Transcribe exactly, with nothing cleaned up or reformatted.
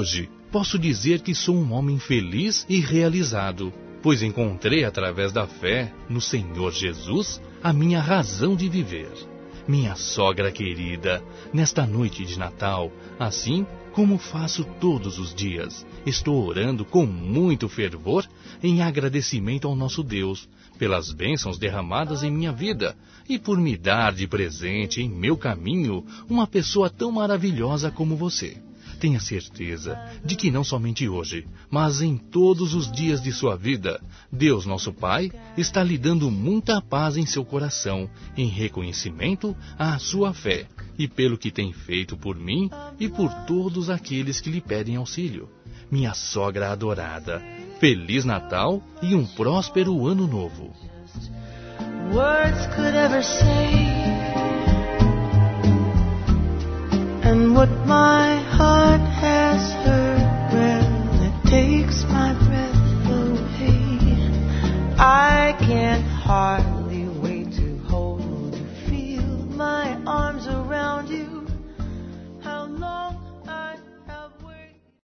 hoje posso dizer que sou um homem feliz e realizado, pois encontrei através da fé no Senhor Jesus a minha razão de viver. Minha sogra querida, nesta noite de Natal, assim como faço todos os dias, estou orando com muito fervor em agradecimento ao nosso Deus pelas bênçãos derramadas em minha vida e por me dar de presente em meu caminho uma pessoa tão maravilhosa como você. Tenha certeza de que não somente hoje, mas em todos os dias de sua vida, Deus nosso Pai está lhe dando muita paz em seu coração, em reconhecimento à sua fé e pelo que tem feito por mim e por todos aqueles que lhe pedem auxílio. Minha sogra adorada, Feliz Natal e um próspero Ano Novo. Words could ever say, and what my